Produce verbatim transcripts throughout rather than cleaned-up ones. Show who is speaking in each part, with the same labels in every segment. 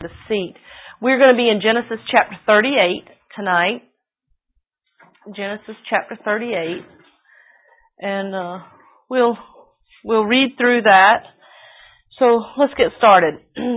Speaker 1: The seat. We're going to be in Genesis chapter thirty-eight tonight. Genesis chapter thirty-eight, and uh, we'll we'll read through that. So let's get started.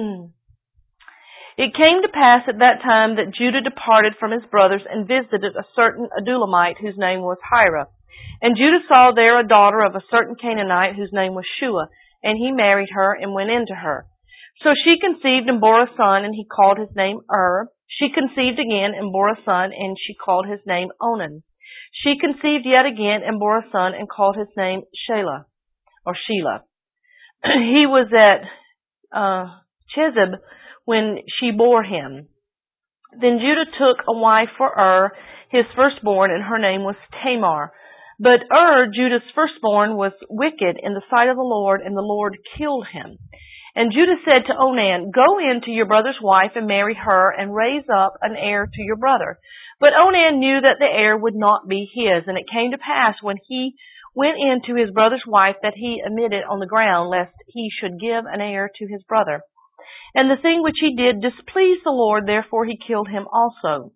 Speaker 1: It came to pass at that time that Judah departed from his brothers and visited a certain Adulamite whose name was Hira. And Judah saw there a daughter of a certain Canaanite whose name was Shua, and he married her and went into her. So she conceived and bore a son, and he called his name Er. She conceived again and bore a son, and she called his name Onan. She conceived yet again and bore a son, and called his name Shelah, or Shelah. He was at uh, Chezib when she bore him. Then Judah took a wife for Er, his firstborn, and her name was Tamar. But Er, Judah's firstborn, was wicked in the sight of the Lord, and the Lord killed him. And Judah said to Onan, Go in to your brother's wife and marry her and raise up an heir to your brother. But Onan knew that the heir would not be his. And it came to pass when he went in to his brother's wife that he emitted on the ground, lest he should give an heir to his brother. And the thing which he did displeased the Lord, therefore he killed him also.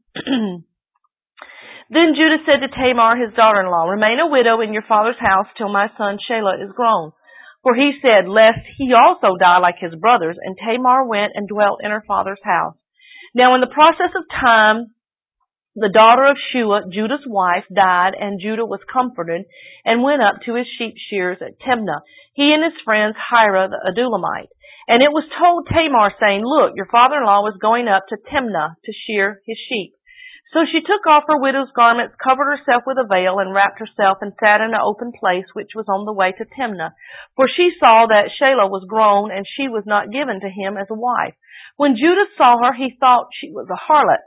Speaker 1: Then Judah said to Tamar, his daughter-in-law, Remain a widow in your father's house till my son Shelah is grown. For he said, Lest he also die like his brothers. And Tamar went and dwelt in her father's house. Now in the process of time, the daughter of Shua, Judah's wife, died, and Judah was comforted, and went up to his sheep shears at Timnah, he and his friends Hira the Adulamite. And it was told Tamar, saying, Look, your father-in-law was going up to Timnah to shear his sheep. So she took off her widow's garments, covered herself with a veil, and wrapped herself, and sat in an open place which was on the way to Timnah. For she saw that Shelah was grown, and she was not given to him as a wife. When Judah saw her, he thought she was a harlot,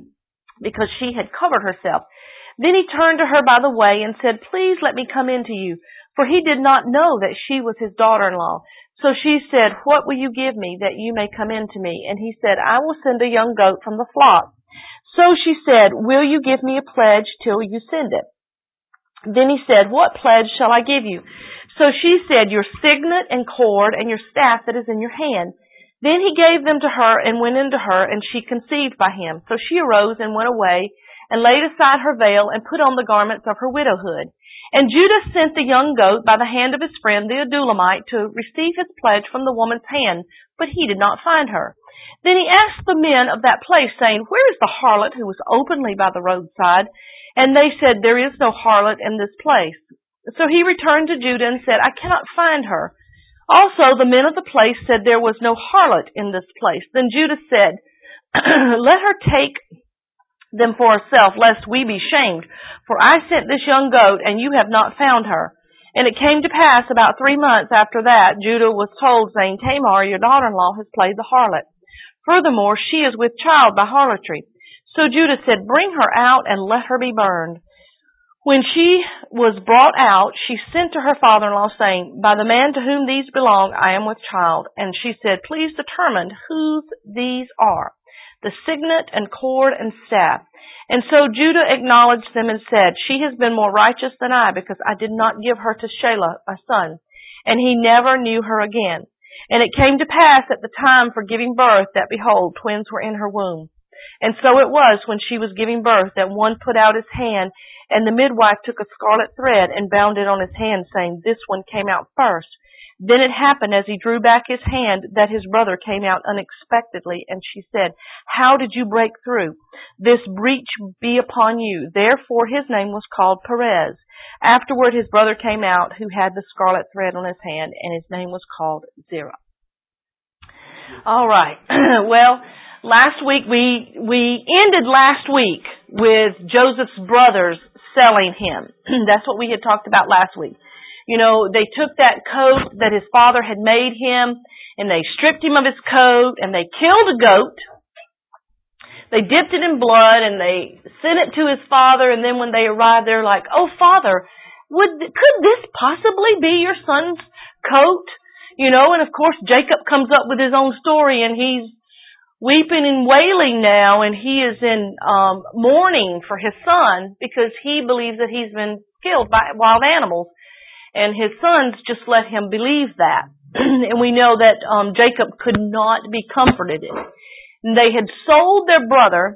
Speaker 1: because she had covered herself. Then he turned to her by the way, and said, Please let me come in to you. For he did not know that she was his daughter-in-law. So she said, What will you give me, that you may come in to me? And he said, I will send a young goat from the flock. So she said, Will you give me a pledge till you send it? Then he said, What pledge shall I give you? So she said, Your signet and cord and your staff that is in your hand. Then he gave them to her and went into her, and she conceived by him. So she arose and went away and laid aside her veil and put on the garments of her widowhood. And Judah sent the young goat by the hand of his friend the Adulamite to receive his pledge from the woman's hand, but he did not find her. Then he asked the men of that place, saying, Where is the harlot who was openly by the roadside? And they said, There is no harlot in this place. So he returned to Judah and said, I cannot find her. Also the men of the place said, There was no harlot in this place. Then Judah said, Let her take them for herself, lest we be shamed. For I sent this young goat, and you have not found her. And it came to pass about three months after that, Judah was told, saying, Tamar, your daughter-in-law, has played the harlot. Furthermore, she is with child by harlotry. So Judah said, Bring her out and let her be burned. When she was brought out, she sent to her father-in-law, saying, By the man to whom these belong, I am with child. And she said, Please determine whose these are, the signet and cord and staff. And so Judah acknowledged them and said, She has been more righteous than I, because I did not give her to Shelah, a son. And he never knew her again. And it came to pass at the time for giving birth that, behold, twins were in her womb. And so it was when she was giving birth that one put out his hand, and the midwife took a scarlet thread and bound it on his hand, saying, This one came out first. Then it happened as he drew back his hand that his brother came out unexpectedly, and she said, How did you break through? This breach be upon you. Therefore his name was called Perez. Afterward his brother came out, who had the scarlet thread on his hand, and his name was called Zerah. All right. Well, last week we we ended last week with Joseph's brothers selling him. That's what we had talked about last week. You know, they took that coat that his father had made him, and they stripped him of his coat, and they killed a goat. They dipped it in blood, and they sent it to his father, and then when they arrived, they're like, Oh, Father, would could this possibly be your son's coat? You know, and of course Jacob comes up with his own story, and he's weeping and wailing now, and he is in um, mourning for his son because he believes that he's been killed by wild animals. And his sons just let him believe that. And we know that um, Jacob could not be comforted. They had sold their brother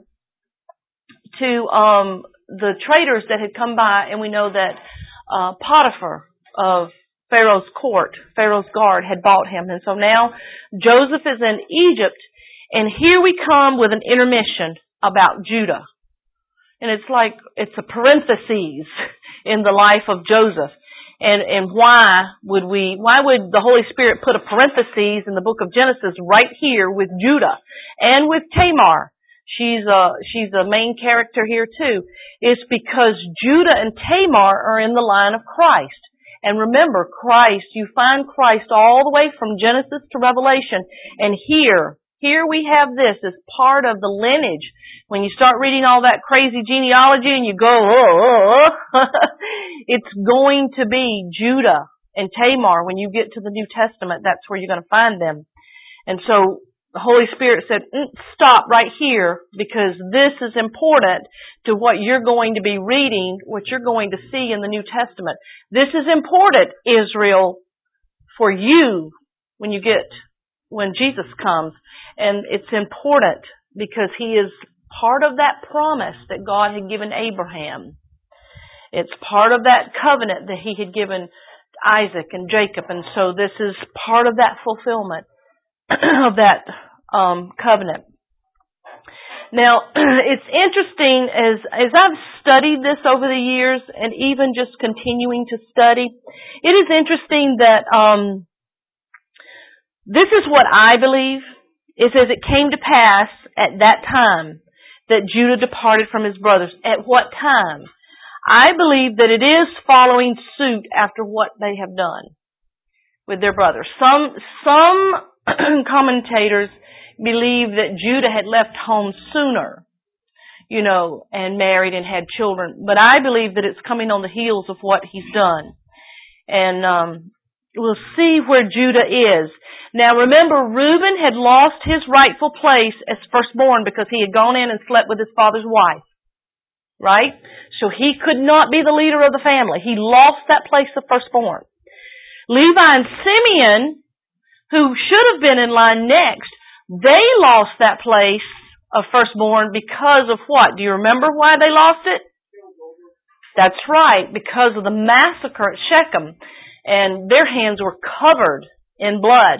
Speaker 1: to um, the traders that had come by, and we know that uh, Potiphar of Pharaoh's court, Pharaoh's guard, had bought him. And so now Joseph is in Egypt, and here we come with an intermission about Judah. And it's like, it's a parenthesis in the life of Joseph. And, and why would we, why would the Holy Spirit put a parenthesis in the book of Genesis right here with Judah and with Tamar? She's a, she's a main character here too. It's because Judah and Tamar are in the line of Christ. And remember, Christ, you find Christ all the way from Genesis to Revelation. And here, here we have this as part of the lineage. When you start reading all that crazy genealogy and you go, oh, oh, oh. It's going to be Judah and Tamar. When you get to the New Testament, that's where you're going to find them. And so the Holy Spirit said, mm, stop right here, because this is important to what you're going to be reading, what you're going to see in the New Testament. This is important, Israel, for you when you get, when Jesus comes. And it's important because he is part of that promise that God had given Abraham. It's part of that covenant that he had given Isaac and Jacob. And so this is part of that fulfillment of that um, covenant. Now, it's interesting as, as I've studied this over the years and even just continuing to study, it is interesting that um, this is what I believe. It says it came to pass at that time that Judah departed from his brothers. At what time? I believe that it is following suit after what they have done with their brothers. Some, some commentators believe that Judah had left home sooner, you know, and married and had children. But I believe that it's coming on the heels of what he's done. And um, we'll see where Judah is. Now remember, Reuben had lost his rightful place as firstborn because he had gone in and slept with his father's wife. Right? So he could not be the leader of the family. He lost that place of firstborn. Levi and Simeon, who should have been in line next, they lost that place of firstborn because of what? Do you remember why they lost it? That's right, because of the massacre at Shechem. And their hands were covered in blood.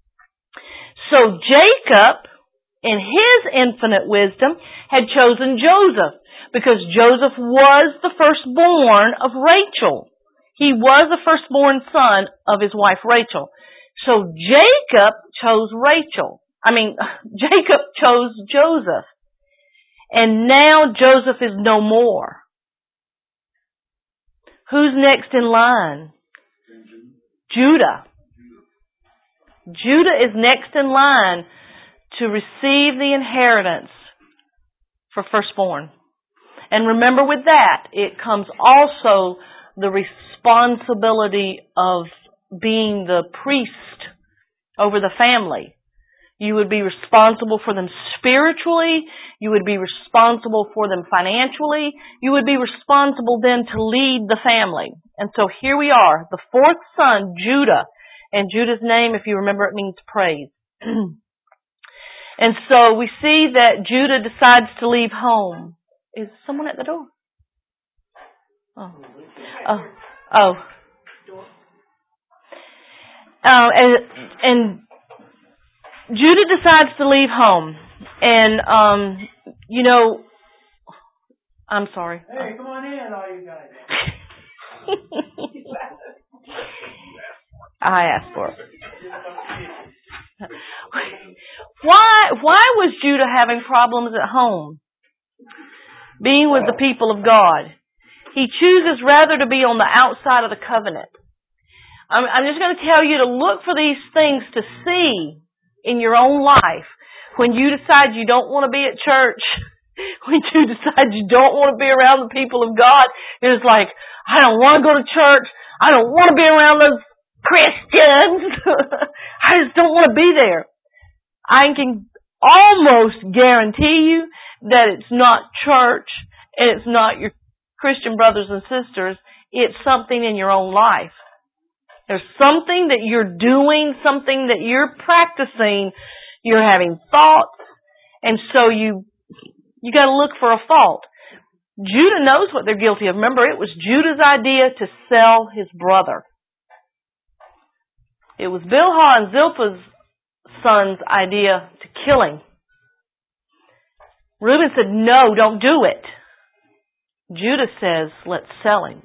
Speaker 1: So Jacob, in his infinite wisdom, had chosen Joseph because Joseph was the firstborn of Rachel. He was the firstborn son of his wife Rachel. So Jacob chose Rachel. I mean, Jacob chose Joseph. And now Joseph is no more. Who's next in line? Judah. Judah is next in line to receive the inheritance for firstborn. And remember with that, it comes also the responsibility of being the priest over the family. You would be responsible for them spiritually. You would be responsible for them financially. You would be responsible then to lead the family. And so here we are, the fourth son, Judah. And Judah's name, if you remember, it means praise. And so we see that Judah decides to leave home. Is someone at the door? Oh. Oh. Oh. Uh, and, and Judah decides to leave home. And, um, you know, I'm sorry.
Speaker 2: Hey, come on in, all you guys.
Speaker 1: I asked for it. Why, why was Judah having problems at home? Being with the people of God. He chooses rather to be on the outside of the covenant. I'm, I'm just going to tell you to look for these things to see in your own life. When you decide you don't want to be at church, when you decide you don't want to be around the people of God, it's like, I don't want to go to church. I don't want to be around those Christians. I just don't want to be there. I can almost guarantee you that it's not church and it's not your Christian brothers and sisters. It's something in your own life. There's something that you're doing, something that you're practicing. You're having thoughts And so you, you gotta look for a fault. Judah knows what they're guilty of. Remember, it was Judah's idea to sell his brother. It was Bilhah and Zilpah's son's idea to kill him. Reuben said, no, don't do it. Judah says, let's sell him.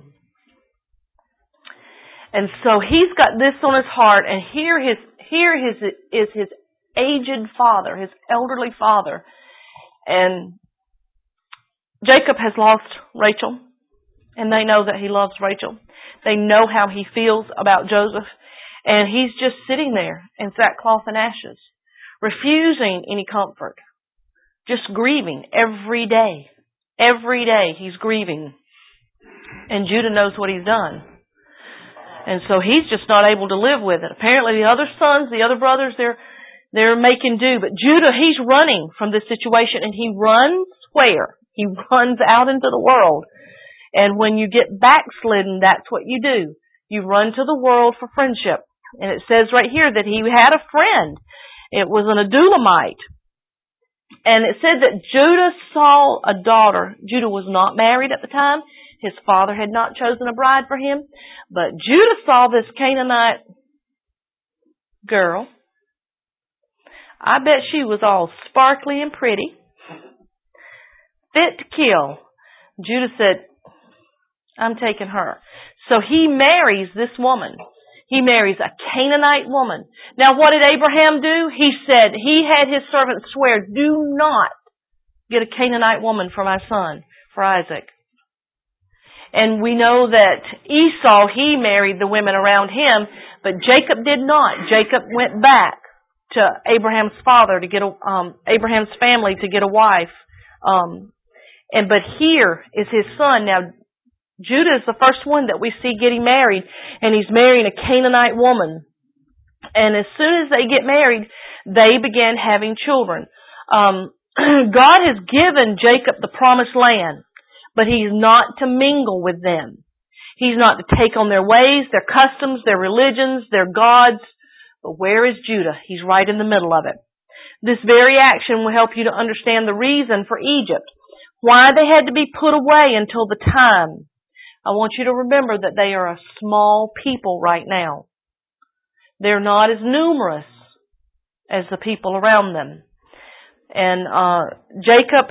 Speaker 1: And so he's got this on his heart, and here his, here his, is his aged father, his elderly father. And Jacob has lost Rachel, and they know that he loves Rachel. They know how he feels about Joseph, and he's just sitting there in sackcloth and ashes, refusing any comfort, just grieving every day. Every day he's grieving. And Judah knows what he's done. And so he's just not able to live with it. Apparently the other sons, the other brothers, they're they're making do. But Judah, he's running from this situation, and he runs where? He runs out into the world. And when you get backslidden, that's what you do. You run to the world for friendship. And it says right here that he had a friend. It was an Adulamite. And it said that Judah saw a daughter. Judah was not married at the time. His father had not chosen a bride for him. But Judah saw this Canaanite girl. I bet she was all sparkly and pretty, fit to kill. Judah said, I'm taking her. So he marries this woman. He marries a Canaanite woman. Now what did Abraham do? He said, he had his servants swear, do not get a Canaanite woman for my son, for Isaac. And we know that Esau, he married the women around him, but Jacob did not. Jacob went back to Abraham's father to get a, um, Abraham's family to get a wife. Um, and, but here is his son. Now, Judah is the first one that we see getting married, and he's marrying a Canaanite woman. And as soon as they get married, they begin having children. Um, God has given Jacob the promised land, but he's not to mingle with them. He's not to take on their ways, their customs, their religions, their gods. But where is Judah? He's right in the middle of it. This very action will help you to understand the reason for Egypt, why they had to be put away until the time. I want you to remember that they are a small people right now. They're not as numerous as the people around them. And uh, Jacob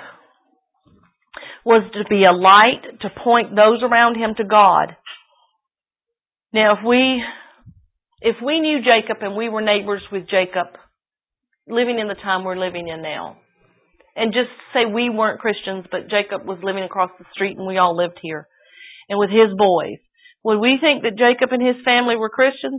Speaker 1: was to be a light to point those around him to God. Now, if we if we knew Jacob and we were neighbors with Jacob, living in the time we're living in now, and just say we weren't Christians, but Jacob was living across the street and we all lived here, and with his boys, would we think that Jacob and his family were Christians?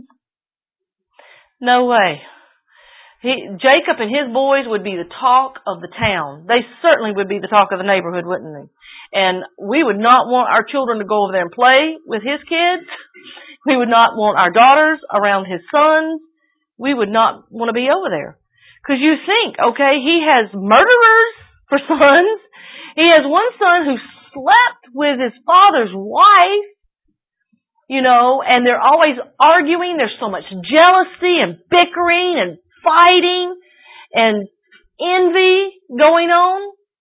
Speaker 1: No way. He, Jacob and his boys would be the talk of the town. They certainly would be the talk of the neighborhood, wouldn't they? And we would not want our children to go over there and play with his kids. We would not want our daughters around his sons. We would not want to be over there. Because you think, okay, he has murderers for sons. He has one son who slept with his father's wife, you know, and they're always arguing. There's so much jealousy and bickering and fighting and envy going on.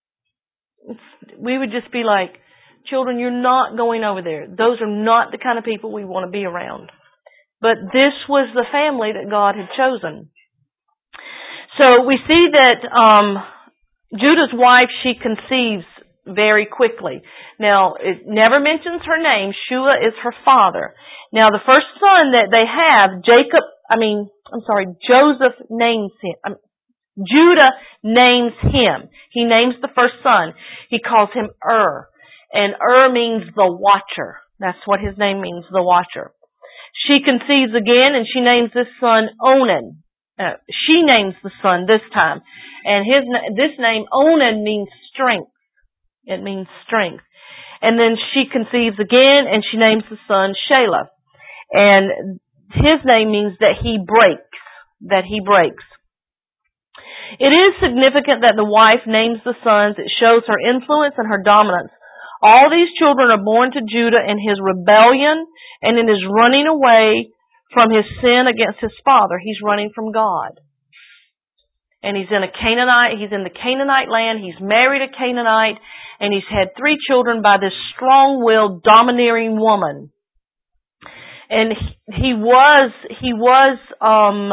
Speaker 1: We would just be like, children, you're not going over there. Those are not the kind of people we want to be around. But this was the family that God had chosen. So we see that um, Judah's wife, she conceives very quickly. Now, it never mentions her name. Shua is her father. Now, the first son that they have, Jacob, I mean, I'm sorry, Joseph names him. Um, Judah names him. He names the first son. He calls him Ur. And Ur means the watcher. That's what his name means, the watcher. She conceives again, and she names this son Onan. Uh, she names the son this time. And his this name, Onan, means strength. It means strength. And then she conceives again, and she names the son Shelah. And his name means that he breaks. That he breaks. It is significant that the wife names the sons. It shows her influence and her dominance. All these children are born to Judah in his rebellion and in his running away from his sin against his father. He's running from God. And he's in a Canaanite, he's in the Canaanite land, he's married a Canaanite, and he's had three children by this strong-willed, domineering woman. And he was, he was, um,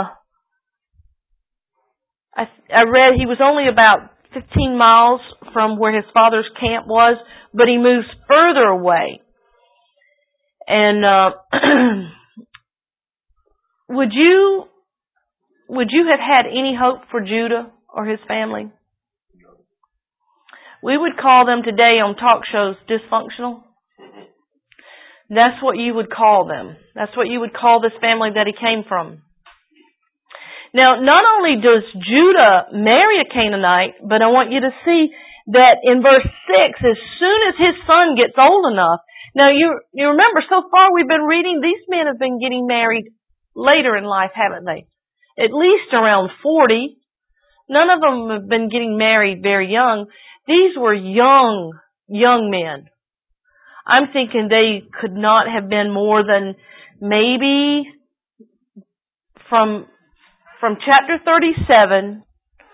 Speaker 1: I, I read he was only about fifteen miles from where his father's camp was, but he moves further away. And, uh, would you, would you have had any hope for Judah or his family? We would call them today on talk shows dysfunctional. That's what you would call them. That's what you would call this family that he came from. Now, not only does Judah marry a Canaanite, but I want you to see that in verse six, as soon as his son gets old enough, now you, you remember so far we've been reading, these men have been getting married later in life, haven't they? At least around forty. None of them have been getting married very young. These were young, young men. I'm thinking they could not have been more than maybe from from chapter thirty-seven,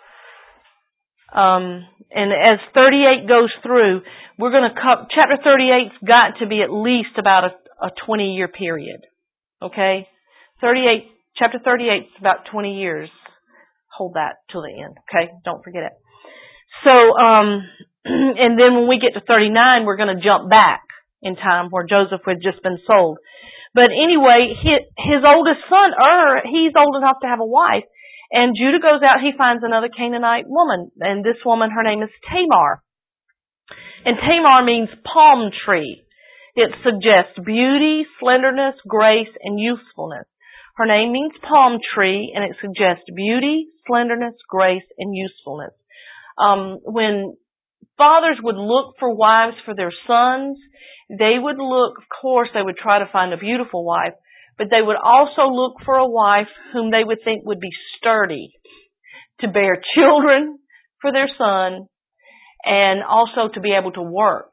Speaker 1: um, and as thirty-eight goes through, we're going to cut, chapter thirty-eight's got to be at least about a, a twenty-year period. Okay? thirty-eight, chapter thirty-eight's about twenty years. Hold that till the end. Okay? Don't forget it. So, um, and then when we get to thirty-nine, we're going to jump back in time where Joseph had just been sold. But anyway, his, his oldest son, Er, he's old enough to have a wife. And Judah goes out, he finds another Canaanite woman. And this woman, her name is Tamar. And Tamar means palm tree. It suggests beauty, slenderness, grace, and usefulness. Her name means palm tree, and it suggests beauty, slenderness, grace, and usefulness. Um, when fathers would look for wives for their sons, they would look, of course, they would try to find a beautiful wife, but they would also look for a wife whom they would think would be sturdy, to bear children for their son, and also to be able to work.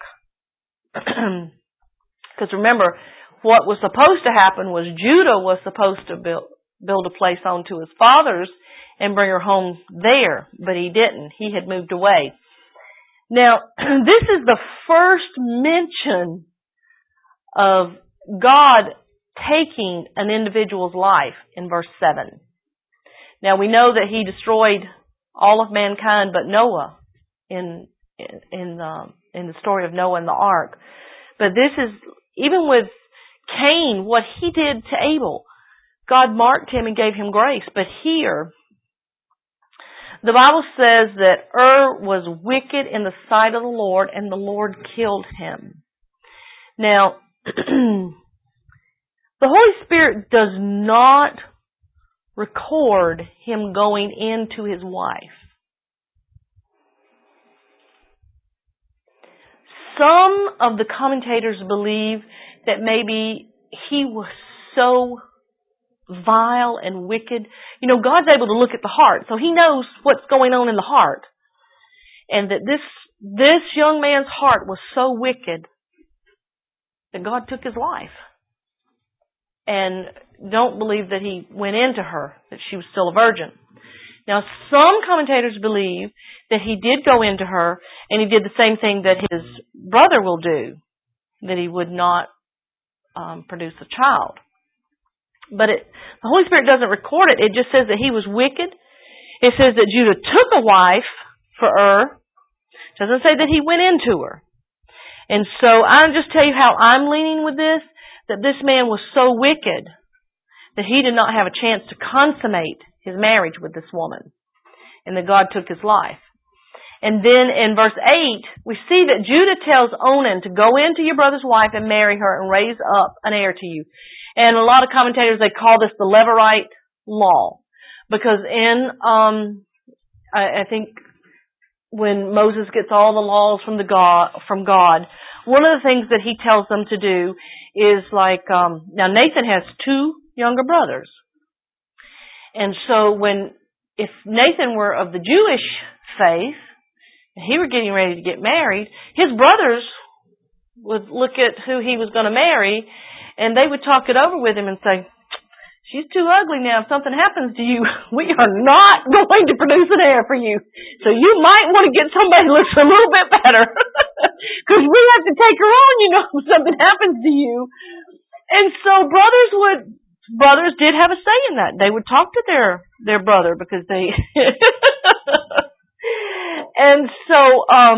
Speaker 1: Because remember, what was supposed to happen was Judah was supposed to build, build a place onto his father's and bring her home there, but he didn't. He had moved away. Now, this is the first mention of God taking an individual's life in verse seven. Now, we know that he destroyed all of mankind but Noah in in uh, in the story of Noah and the ark. But this is, even with Cain, what he did to Abel, God marked him and gave him grace. But here, the Bible says that Er was wicked in the sight of the Lord, and the Lord killed him. Now, the Holy Spirit does not record him going into his wife. Some of the commentators believe that maybe he was so vile and wicked. You know, God's able to look at the heart, so he knows what's going on in the heart. And that this this young man's heart was so wicked that God took his life. And don't believe that he went into her, that she was still a virgin. Now, some commentators believe that he did go into her, and he did the same thing that his brother will do, that he would not um, produce a child. But it, the Holy Spirit doesn't record it. It just says that he was wicked. It says that Judah took a wife for Er. It doesn't say that he went into her. And so I'll just tell you how I'm leaning with this, that this man was so wicked that he did not have a chance to consummate his marriage with this woman, and that God took his life. And then in verse eight, we see that Judah tells Onan to go into your brother's wife and marry her and raise up an heir to you. And a lot of commentators, they call this the Levirate law. Because in, um, I, I think when Moses gets all the laws from the God, from God, one of the things that he tells them to do is like, um, now Nathan has two younger brothers. And so when, if Nathan were of the Jewish faith, and he were getting ready to get married, his brothers would look at who he was going to marry, and they would talk it over with him and say, she's too ugly now. If something happens to you, we are not going to produce an heir for you. So you might want to get somebody who looks a little bit better. Because we have to take her on, you know, if something happens to you. And so brothers would, brothers did have a say in that. They would talk to their, their brother because they, and so, um,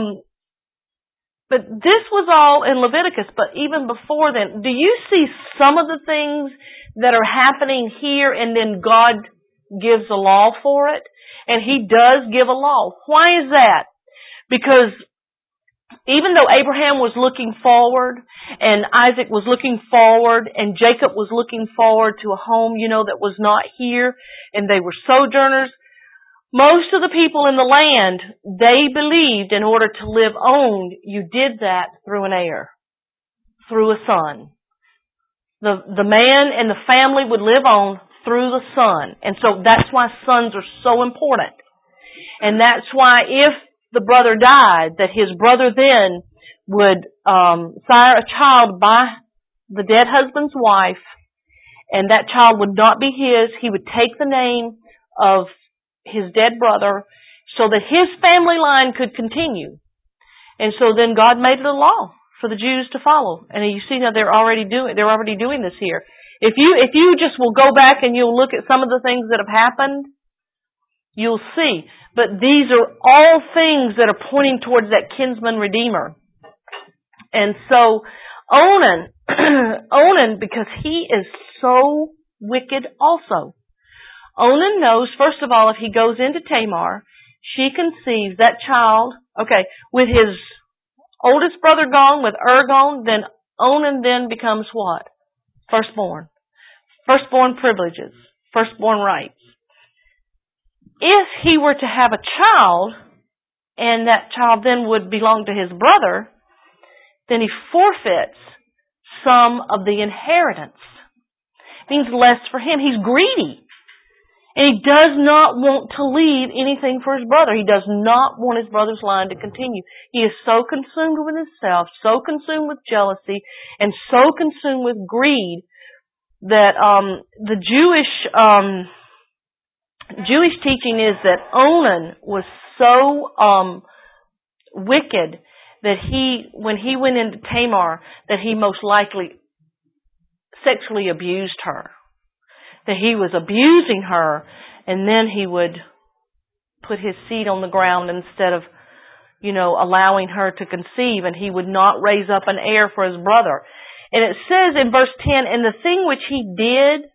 Speaker 1: but this was all in Leviticus, but even before then, do you see some of the things that are happening here and then God gives a law for it? And He does give a law. Why is that? Because even though Abraham was looking forward and Isaac was looking forward and Jacob was looking forward to a home, you know, that was not here and they were sojourners, most of the people in the land, they believed in order to live owned, you did that through an heir, through a son. The, the man and the family would live on through the son. And so that's why sons are so important. And that's why if the brother died, that his brother then would um, sire a child by the dead husband's wife, and that child would not be his. He would take the name of his dead brother so that his family line could continue. And so then God made it a law for the Jews to follow. And you see now they're already doing they're already doing this here. If you if you just will go back and you'll look at some of the things that have happened, you'll see. But these are all things that are pointing towards that kinsman redeemer. And so Onan, Onan, because he is so wicked also. Onan knows, first of all, if he goes into Tamar, she conceives that child, okay, with his oldest brother gone, with Ur gone, then Onan then becomes what? Firstborn. Firstborn privileges. Firstborn rights. If he were to have a child, and that child then would belong to his brother, then he forfeits some of the inheritance. It means less for him. He's greedy. And he does not want to leave anything for his brother. He does not want his brother's line to continue. He is so consumed with himself, so consumed with jealousy, and so consumed with greed that um, the Jewish um, Jewish teaching is that Onan was so um, wicked that he, when he went into Tamar, that he most likely sexually abused her. That he was abusing her, and then he would put his seed on the ground instead of, you know, allowing her to conceive, and he would not raise up an heir for his brother. And it says in verse ten, and the thing which he did,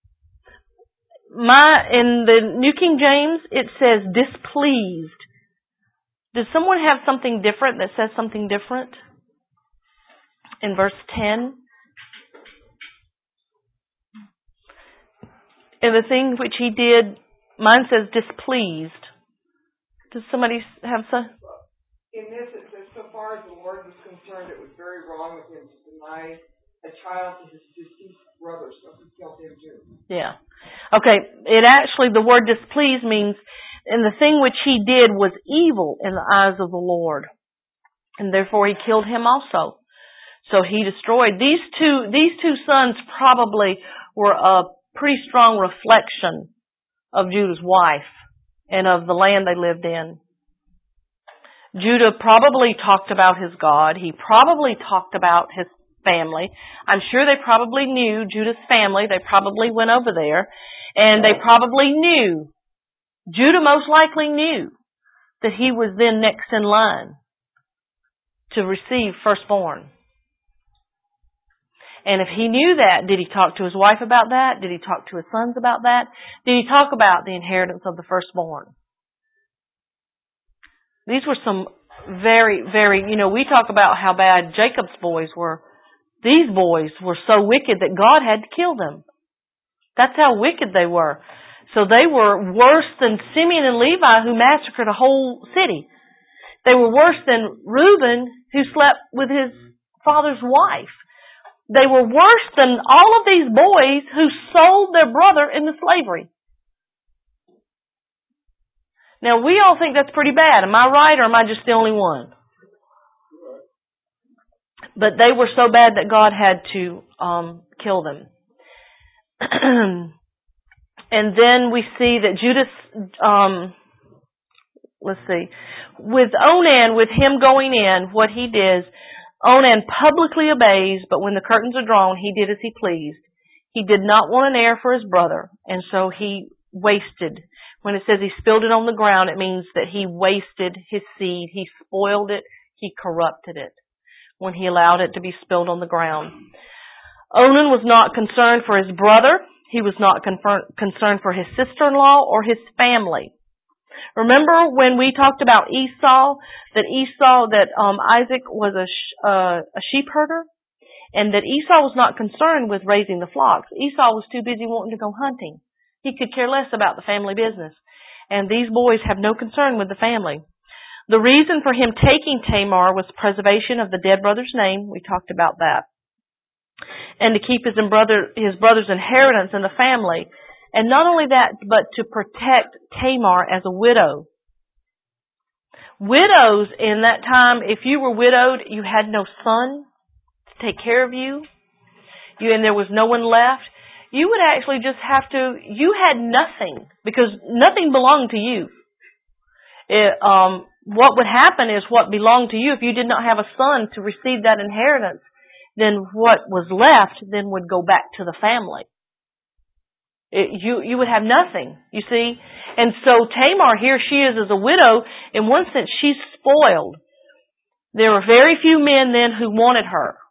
Speaker 1: my in the New King James, it says displeased. Does someone have something different that says something different? In verse ten? And the thing which he did, mine says displeased. Does somebody have some?
Speaker 3: In this, it says, so far as the Lord was concerned, it was very wrong of him to deny a child to his deceased brother, so he killed him too.
Speaker 1: Yeah. Okay, it actually, the word displeased means, and the thing which he did was evil in the eyes of the Lord. And therefore he killed him also. So he destroyed. These two, these two sons probably were a pretty strong reflection of Judah's wife and of the land they lived in. Judah probably talked about his God. He probably talked about his family. I'm sure they probably knew Judah's family. They probably went over there, and they probably knew, Judah most likely knew, that he was then next in line to receive firstborn. And if he knew that, did he talk to his wife about that? Did he talk to his sons about that? Did he talk about the inheritance of the firstborn? These were some very, very, you know, we talk about how bad Jacob's boys were. These boys were so wicked that God had to kill them. That's how wicked they were. So they were worse than Simeon and Levi, who massacred a whole city. They were worse than Reuben, who slept with his father's wife. They were worse than all of these boys who sold their brother into slavery. Now, we all think that's pretty bad. Am I right, or am I just the only one? But they were so bad that God had to um, kill them. And then we see that Judas, um, let's see, with Onan, with him going in, what he did, Onan publicly obeys, but when the curtains are drawn, he did as he pleased. He did not want an heir for his brother, and so he wasted. When it says he spilled it on the ground, it means that he wasted his seed. He spoiled it. He corrupted it when he allowed it to be spilled on the ground. Onan was not concerned for his brother. He was not confer- concerned for his sister-in-law or his family. Remember when we talked about Esau, that Esau, that um, Isaac was a, sh- uh, a sheep herder, and that Esau was not concerned with raising the flocks. Esau was too busy wanting to go hunting. He could care less about the family business. And these boys have no concern with the family. The reason for him taking Tamar was preservation of the dead brother's name. We talked about that. And to keep his brother, his brother's inheritance in the family. And not only that, but to protect Tamar as a widow. Widows in that time, if you were widowed, you had no son to take care of you, you and there was no one left, you would actually just have to, you had nothing, because nothing belonged to you. It, um, what would happen is what belonged to you, if you did not have a son to receive that inheritance, then what was left then would go back to the family. It, you you would have nothing, you see. And so Tamar, here she is as a widow. In one sense, she's spoiled. There were very few men then who wanted her.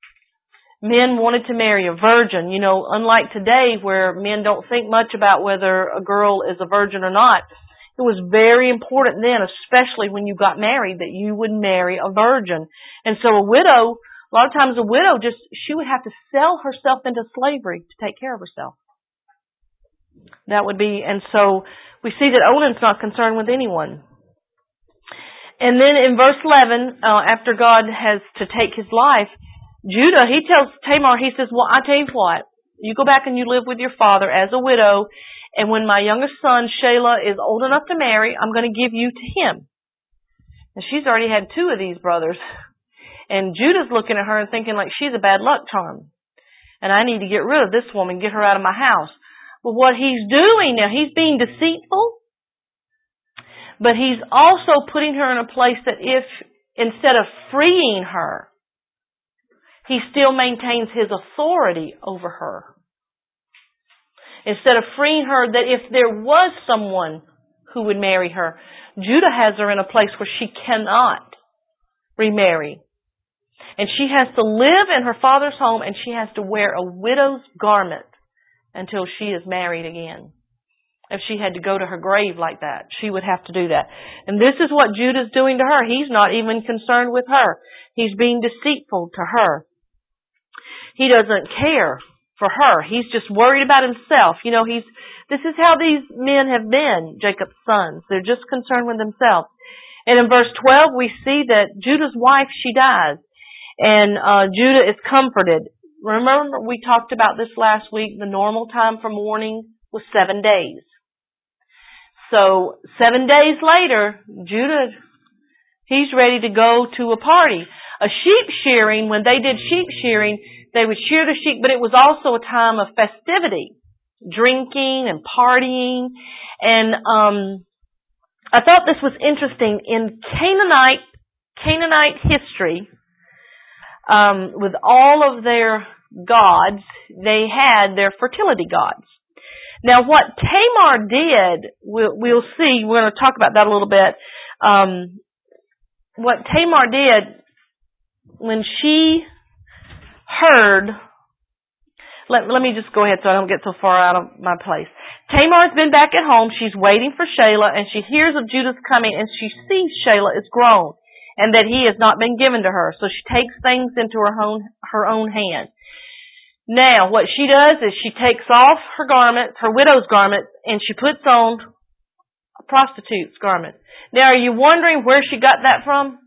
Speaker 1: Men wanted to marry a virgin. You know, unlike today where men don't think much about whether a girl is a virgin or not. It was very important then, especially when you got married, that you would marry a virgin. And so a widow, a lot of times a widow just, she would have to sell herself into slavery to take care of herself. That would be, and so we see that Onan's not concerned with anyone. And then in verse eleven, uh, after God has to take his life, Judah, he tells Tamar, he says, well, I tell you what, you go back and you live with your father as a widow, and when my youngest son, Shelah, is old enough to marry, I'm going to give you to him. And she's already had two of these brothers. And Judah's looking at her and thinking like she's a bad luck charm. And I need to get rid of this woman, get her out of my house. But what he's doing now, he's being deceitful, but he's also putting her in a place that if, instead of freeing her, he still maintains his authority over her. Instead of freeing her, that if there was someone who would marry her, Judah has her in a place where she cannot remarry. And she has to live in her father's home, and she has to wear a widow's garment until she is married again. If she had to go to her grave like that, she would have to do that. And this is what Judah's doing to her. He's not even concerned with her. He's being deceitful to her. He doesn't care for her. He's just worried about himself. You know, he's, this is how these men have been, Jacob's sons. They're just concerned with themselves. And in verse twelve, we see that Judah's wife, she dies. And uh, Judah is comforted. Remember, we talked about this last week. The normal time for mourning was seven days. So, seven days later, Judah, he's ready to go to a party. A sheep shearing, when they did sheep shearing, they would shear the sheep, but it was also a time of festivity, drinking and partying. And um, I thought this was interesting. In Canaanite, Canaanite history, um, with all of their gods, they had their fertility gods. Now, what Tamar did, we'll, we'll see, we're going to talk about that a little bit. Um, what Tamar did, when she heard, let, let me just go ahead so I don't get so far out of my place. Tamar's been back at home. She's waiting for Shelah, and she hears of Judah's coming, and she sees Shelah is grown, and that he has not been given to her. So she takes things into her own, her own hand. Now, what she does is she takes off her garments, her widow's garments, and she puts on a prostitute's garment. Now, are you wondering where she got that from?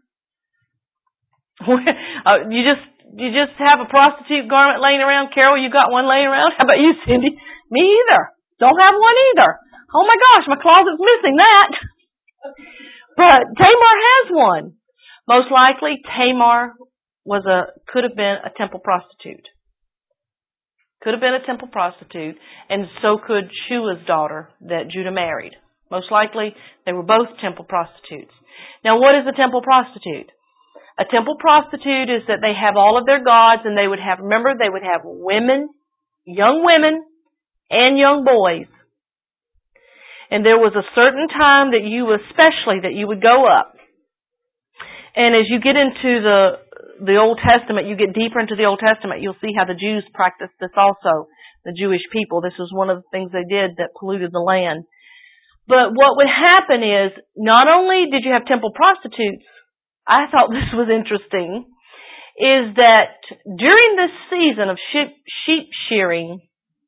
Speaker 1: uh, you just you just have a prostitute garment laying around? Carol, you got one laying around? How about you, Cindy? Me either. Don't have one either. Oh my gosh, my closet's missing that. But Tamar has one. Most likely, Tamar was a could have been a temple prostitute. Could have been a temple prostitute, and so could Shua's daughter that Judah married. Most likely, they were both temple prostitutes. Now, what is a temple prostitute? A temple prostitute is that they have all of their gods, and they would have, remember, they would have women, young women, and young boys. And there was a certain time that you, especially, that you would go up. And as you get into the the Old Testament, you get deeper into the Old Testament, you'll see how the Jews practiced this also, the Jewish people. This was one of the things they did that polluted the land. But what would happen is, not only did you have temple prostitutes, I thought this was interesting, is that during this season of sheep, sheep shearing,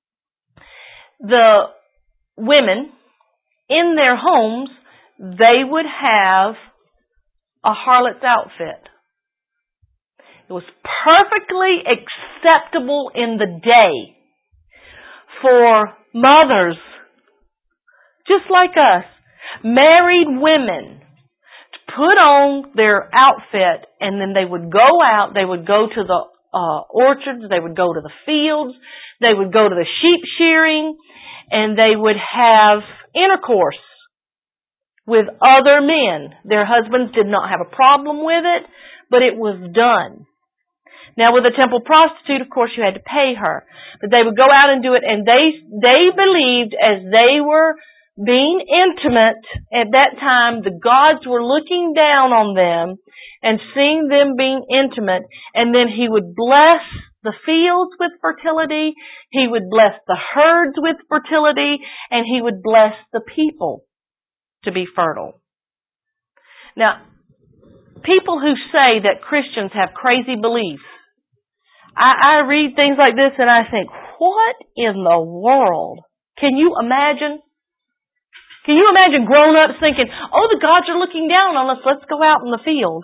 Speaker 1: the women in their homes, they would have a harlot's outfit. It was perfectly acceptable in the day for mothers, just like us, married women, to put on their outfit, and then they would go out, they would go to the uh, orchards, they would go to the fields, they would go to the sheep shearing, and they would have intercourse with other men. Their husbands did not have a problem with it, but it was done. Now, with a temple prostitute, of course, you had to pay her. But they would go out and do it, and they they believed as they were being intimate at that time, the gods were looking down on them and seeing them being intimate, and then he would bless the fields with fertility, he would bless the herds with fertility, and he would bless the people to be fertile. Now, people who say that Christians have crazy beliefs, I, I read things like this and I think, what in the world? Can you imagine? Can you imagine grown-ups thinking, oh, the gods are looking down on us, let's go out in the field.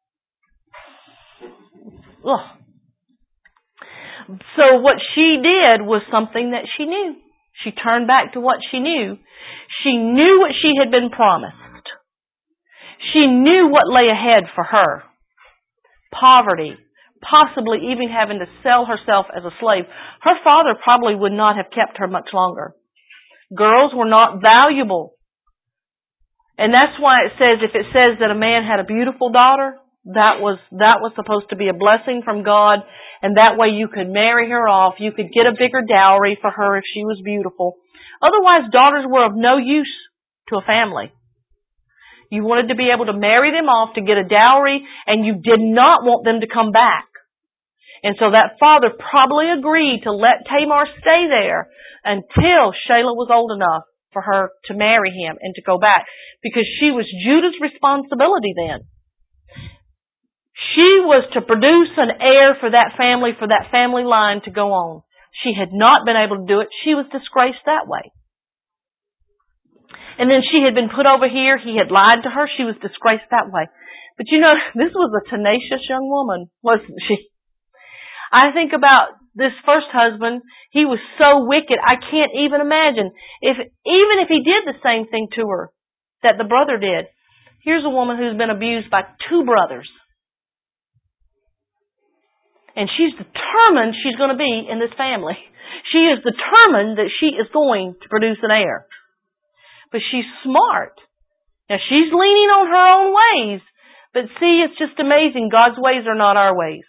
Speaker 1: Ugh. So what she did was something that she knew. She turned back to what she knew. She knew what she had been promised. She knew what lay ahead for her. Poverty. Possibly even having to sell herself as a slave. Her father probably would not have kept her much longer. Girls were not valuable. And that's why it says, if it says that a man had a beautiful daughter, that was, that was supposed to be a blessing from God, and that way you could marry her off, you could get a bigger dowry for her if she was beautiful. Otherwise, daughters were of no use to a family. You wanted to be able to marry them off to get a dowry, and you did not want them to come back. And so that father probably agreed to let Tamar stay there until Shelah was old enough for her to marry him and to go back, because she was Judah's responsibility then. She was to produce an heir for that family, for that family line to go on. She had not been able to do it. She was disgraced that way. And then she had been put over here. He had lied to her. She was disgraced that way. But you know, this was a tenacious young woman, wasn't she? I think about this first husband. He was so wicked, I can't even imagine. If even if he did the same thing to her that the brother did. Here's a woman who's been abused by two brothers. And she's determined she's going to be in this family. She is determined that she is going to produce an heir. But she's smart. Now, she's leaning on her own ways. But see, it's just amazing. God's ways are not our ways.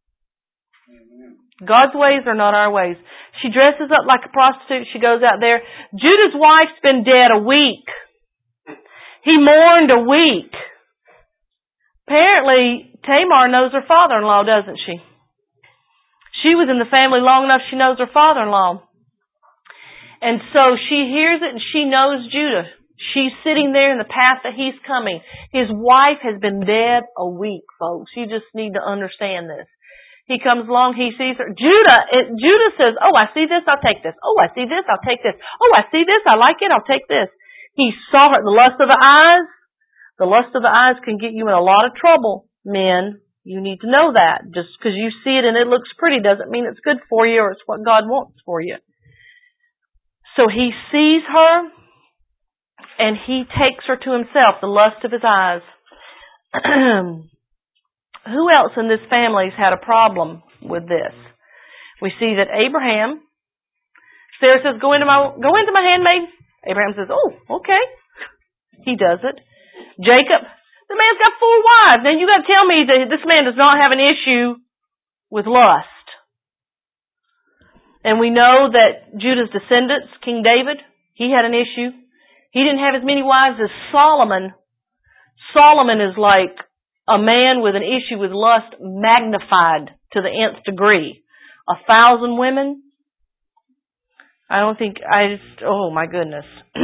Speaker 1: God's ways are not our ways. She dresses up like a prostitute. She goes out there. Judah's wife's been dead a week. He mourned a week. Apparently, Tamar knows her father-in-law, doesn't she? She was in the family long enough she knows her father-in-law. And so she hears it and she knows Judah. She's sitting there in the path that he's coming. His wife has been dead a week, folks. You just need to understand this. He comes along, he sees her. Judah, it, Judah says, oh, I see this, I'll take this. Oh, I see this, I'll take this. Oh, I see this, I like it, I'll take this. He saw her, the lust of the eyes. The lust of the eyes can get you in a lot of trouble, men. You need to know that. Just because you see it and it looks pretty doesn't mean it's good for you or it's what God wants for you. So he sees her and he takes her to himself, the lust of his eyes. Who else in this family has had a problem with this? We see that Abraham Sarah says, go into my, go into my handmaid. Abraham says, oh, okay. He does it. Jacob, the man's got four wives. Now you got to tell me that this man does not have an issue with lust. And we know that Judah's descendants, King David, he had an issue. He didn't have as many wives as Solomon. Solomon is like a man with an issue with lust magnified to the nth degree. A thousand women. I don't think, I just, oh my goodness.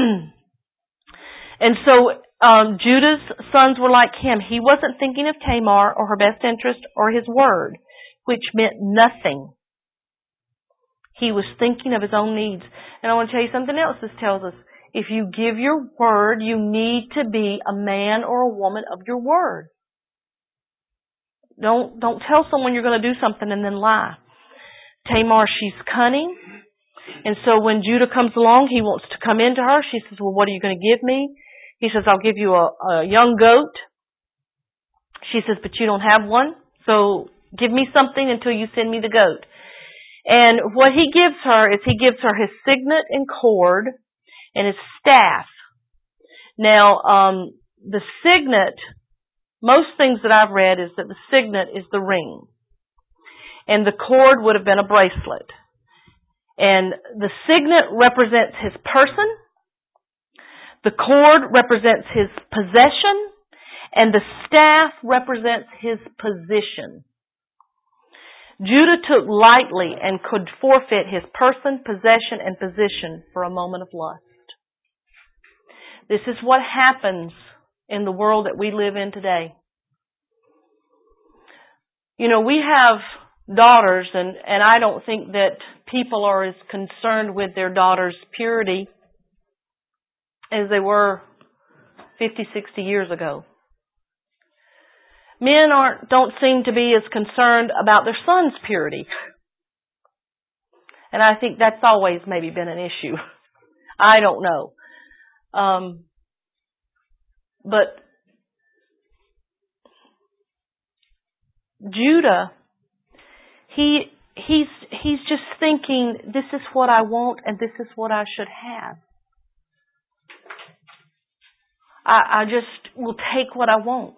Speaker 1: And so um, Judah's sons were like him. He wasn't thinking of Tamar or her best interest or his word, which meant nothing. He was thinking of his own needs. And I want to tell you something else this tells us. If you give your word, you need to be a man or a woman of your word. Don't, don't tell someone you're going to do something and then lie. Tamar, she's cunning. And so when Judah comes along, he wants to come into her. She says, well, what are you going to give me? He says, I'll give you a, a young goat. She says, but you don't have one. So give me something until you send me the goat. And what he gives her is he gives her his signet and cord and his staff. Now, um, the signet, most things that I've read is that the signet is the ring. And the cord would have been a bracelet. And the signet represents his person. The cord represents his possession. And the staff represents his position. Judah took lightly and could forfeit his person, possession, and position for a moment of lust. This is what happens in the world that we live in today. You know, we have daughters, and, and I don't think that people are as concerned with their daughters' purity as they were fifty, sixty years ago. Men aren't, don't seem to be as concerned about their sons' purity. And I think that's always maybe been an issue. I don't know. Um, but Judah, he he's he's just thinking, this is what I want and this is what I should have. I, I just will take what I want.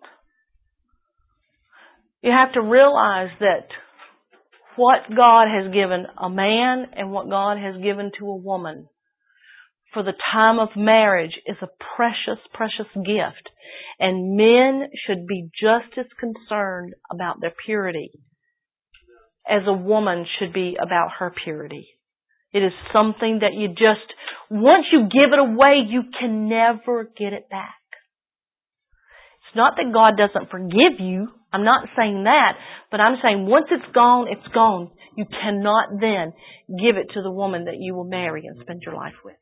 Speaker 1: You have to realize that what God has given a man and what God has given to a woman for the time of marriage is a precious, precious gift. And men should be just as concerned about their purity as a woman should be about her purity. It is something that you just, once you give it away, you can never get it back. It's not that God doesn't forgive you. I'm not saying that, but I'm saying once it's gone, it's gone. You cannot then give it to the woman that you will marry and spend your life with.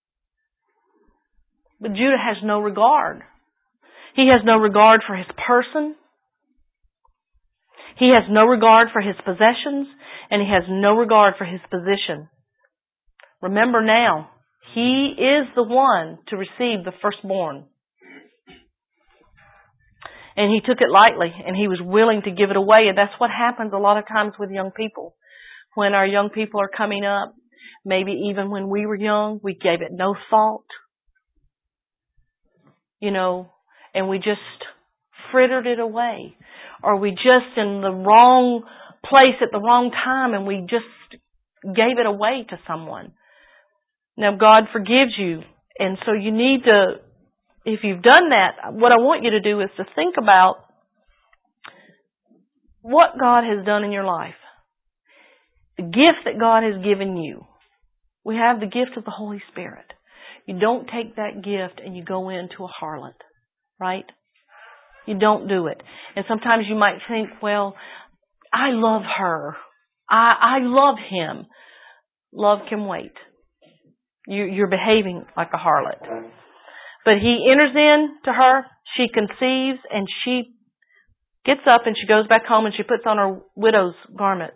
Speaker 1: But Judah has no regard. He has no regard for his person. He has no regard for his possessions, and he has no regard for his position. Remember now, he is the one to receive the firstborn. And he took it lightly, and he was willing to give it away. And that's what happens a lot of times with young people. When our young people are coming up, maybe even when we were young, we gave it no thought. You know, and we just frittered it away. Or we just in the wrong place at the wrong time, and we just gave it away to someone. Now, God forgives you, and so you need to, if you've done that, what I want you to do is to think about what God has done in your life. The gift that God has given you. We have the gift of the Holy Spirit. You don't take that gift and you go into a harlot, right? You don't do it. And sometimes you might think, well, I love her. I, I love him. Love can wait. You, you're behaving like a harlot. But he enters in to her, she conceives, and she gets up and she goes back home and she puts on her widow's garments.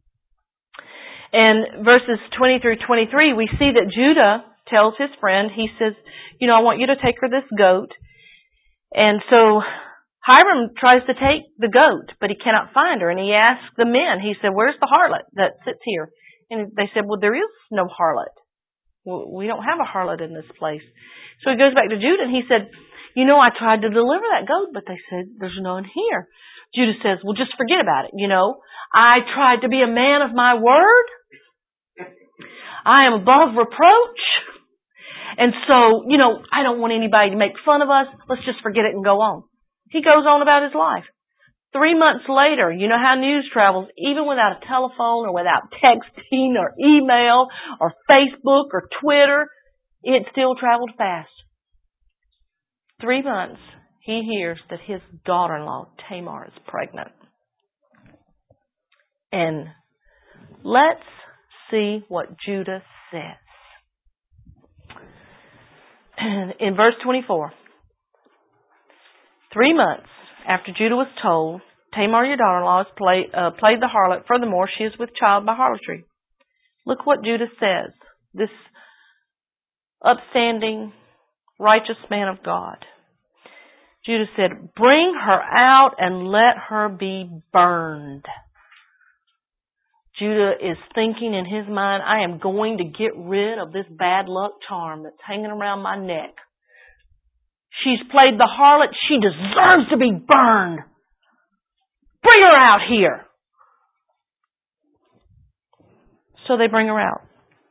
Speaker 1: And verses twenty through twenty-three, we see that Judah tells his friend, he says, you know, I want you to take her this goat. And so Hiram tries to take the goat, but he cannot find her. And he asks the men, he said, where's the harlot that sits here? And they said, well, there is no harlot. Well, we don't have a harlot in this place. So he goes back to Judah and he said, you know, I tried to deliver that goat, but they said, there's none here. Judah says, well, just forget about it. You know, I tried to be a man of my word. I am above reproach. And so, you know, I don't want anybody to make fun of us. Let's just forget it and go on. He goes on about his life. Three months later, you know how news travels, even without a telephone or without texting or email or Facebook or Twitter, it still traveled fast. Three months, he hears that his daughter-in-law, Tamar, is pregnant. And let's see what Judah says. In verse twenty-four, three months after Judah was told, Tamar, your daughter-in-law, has played, uh, played the harlot. Furthermore, she is with child by harlotry. Look what Judah says. This upstanding, righteous man of God. Judah said, bring her out and let her be burned. Judah is thinking in his mind, I am going to get rid of this bad luck charm that's hanging around my neck. She's played the harlot. She deserves to be burned. Bring her out here. So they bring her out.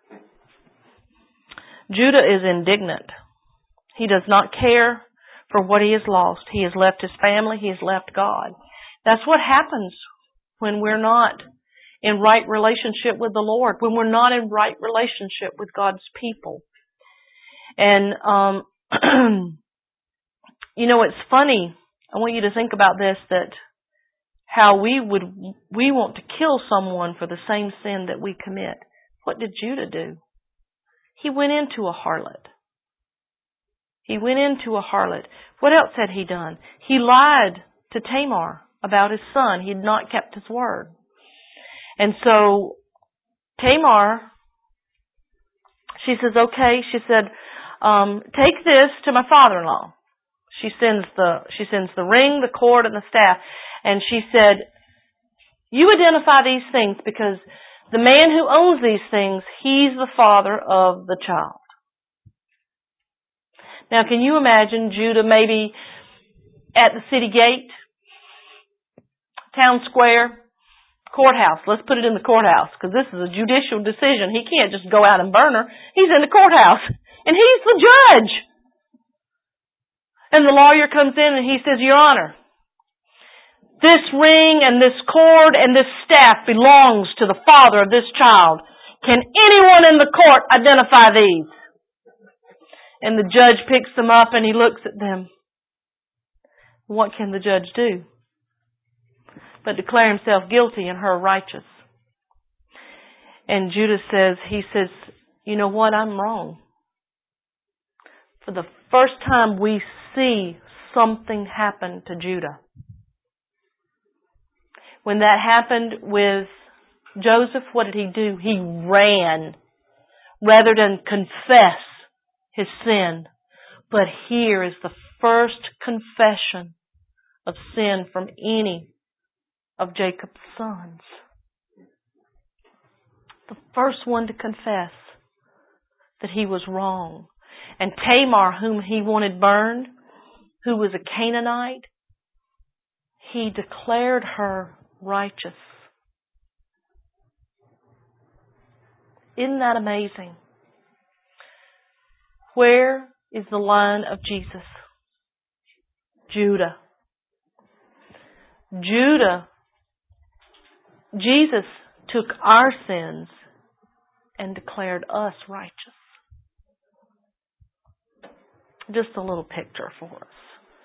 Speaker 1: Judah is indignant. He does not care for what he has lost. He has left his family. He has left God. That's what happens when we're not in right relationship with the Lord, when we're not in right relationship with God's people. And, um, you know, it's funny. I want you to think about this, that how we would, we want to kill someone for the same sin that we commit. What did Judah do? He went into a harlot. He went into a harlot. What else had he done? He lied to Tamar about his son. He had not kept his word. And so Tamar, she says, okay, she said, um, take this to my father-in-law. She sends the, she sends the ring, the cord, and the staff. And she said, you identify these things because the man who owns these things, he's the father of the child. Now, can you imagine Judah maybe at the city gate, town square, courthouse? Let's put it in the courthouse because this is a judicial decision. He can't just go out and burn her. He's in the courthouse and he's the judge. And the lawyer comes in and he says, Your Honor, this ring and this cord and this staff belongs to the father of this child. Can anyone in the court identify these? And the judge picks them up and he looks at them. What can the judge do but declare himself guilty and her righteous? And Judah says, he says, you know what, I'm wrong. For the first time we see something happen to Judah. When that happened with Joseph, what did he do? He ran rather than confess his sin. But here is the first confession of sin from any of Jacob's sons. The first one to confess that he was wrong. And Tamar, whom he wanted burned, who was a Canaanite, he declared her righteous. Isn't that amazing? Where is the line of Jesus? Judah. Judah. Jesus took our sins and declared us righteous. Just a little picture for us.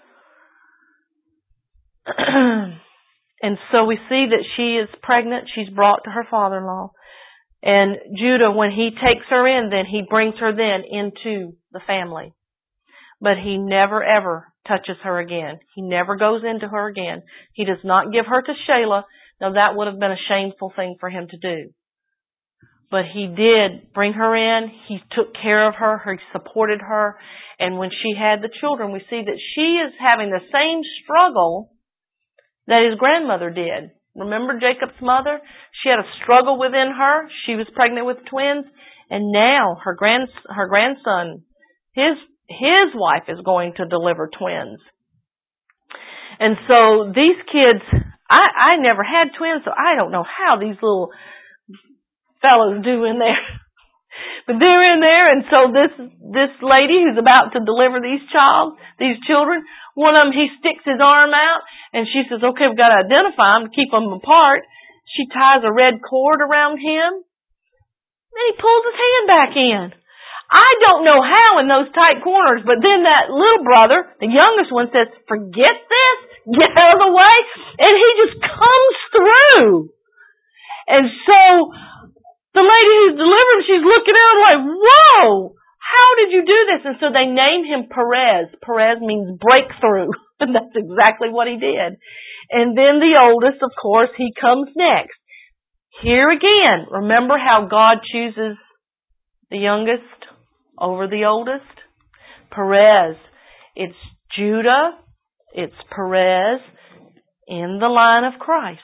Speaker 1: And so we see that she is pregnant. She's brought to her father-in-law. And Judah, when he takes her in, then he brings her then into the family. But he never ever touches her again. He never goes into her again. He does not give her to Shelah. Now that would have been a shameful thing for him to do. But he did bring her in. He took care of her. He supported her. And when she had the children, we see that she is having the same struggle that his grandmother did. Remember Jacob's mother? She had a struggle within her. She was pregnant with twins. And now her grand, her grandson, his, his wife is going to deliver twins. And so these kids, I, I never had twins, so I don't know how these little fellows do in there. But they're in there, and so this this lady who's about to deliver these child, these children, one of them, he sticks his arm out, and she says, okay, we've got to identify them to keep them apart. She ties a red cord around him, and he pulls his hand back in. I don't know how in those tight corners, but then that little brother, the youngest one, says, forget this, get out of the way, and he just comes through. And so the lady who's delivering, she's looking at him like, whoa, how did you do this? And so they named him Perez. Perez means breakthrough. And that's exactly what he did. And then the oldest, of course, he comes next. Here again, remember how God chooses the youngest over the oldest? Perez. It's Judah. It's Perez in the line of Christ.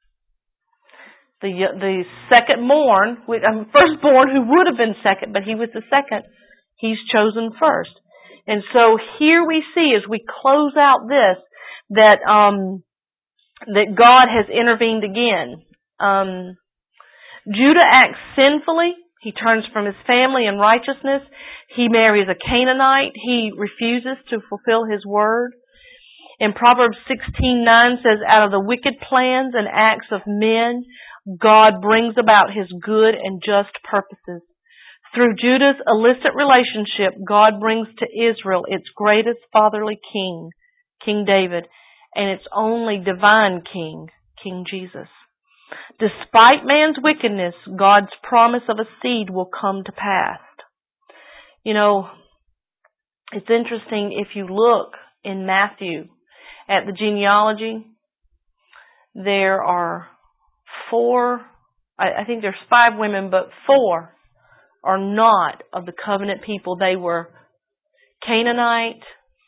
Speaker 1: The the second born, um, firstborn who would have been second, but he was the second, he's chosen first. And so here we see as we close out this that um, that God has intervened again. Um, Judah acts sinfully. He turns from his family in righteousness. He marries a Canaanite. He refuses to fulfill his word. In Proverbs sixteen nine says, out of the wicked plans and acts of men, God brings about His good and just purposes. Through Judah's illicit relationship, God brings to Israel its greatest fatherly king, King David, and its only divine king, King Jesus. Despite man's wickedness, God's promise of a seed will come to pass. You know, it's interesting if you look in Matthew at the genealogy, there are Four, I, I think there's five women, but four are not of the covenant people. They were Canaanite,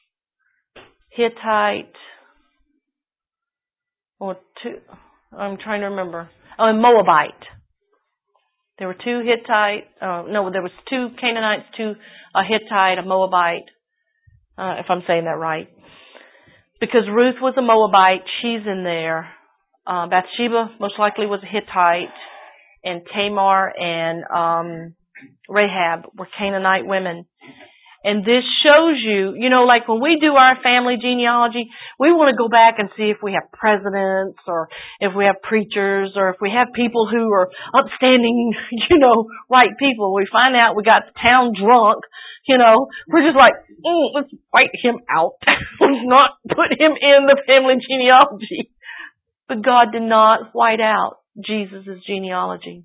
Speaker 1: Hittite, or two, I'm trying to remember, oh, and Moabite. There were two Hittite, uh, no, there was two Canaanites, two, a Hittite, a Moabite, uh, if I'm saying that right. Because Ruth was a Moabite, she's in there. Uh, Bathsheba most likely was a Hittite, and Tamar and um, Rahab were Canaanite women. And this shows you, you know, like when we do our family genealogy, we want to go back and see if we have presidents or if we have preachers or if we have people who are upstanding, you know, right people. We find out we got the town drunk, you know, we're just like, mm, let's fight him out. Let's not put him in the family genealogy. But God did not white out Jesus' genealogy.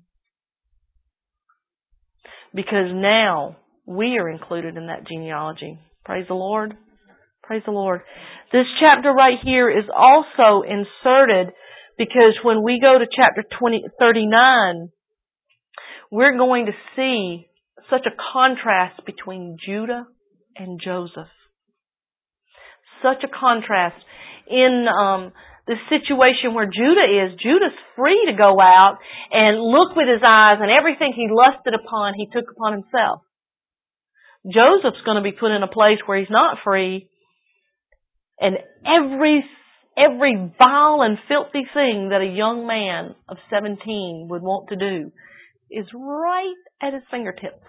Speaker 1: Because now we are included in that genealogy. Praise the Lord. Praise the Lord. This chapter right here is also inserted because when we go to chapter twenty, thirty-nine, we're going to see such a contrast between Judah and Joseph. Such a contrast. In um the situation where Judah is, Judah's free to go out and look with his eyes, and everything he lusted upon, he took upon himself. Joseph's going to be put in a place where he's not free, and every every vile and filthy thing that a young man of seventeen would want to do is right at his fingertips.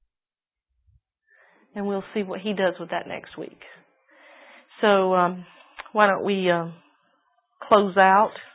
Speaker 1: And we'll see what he does with that next week. So um, why don't we Uh, close out.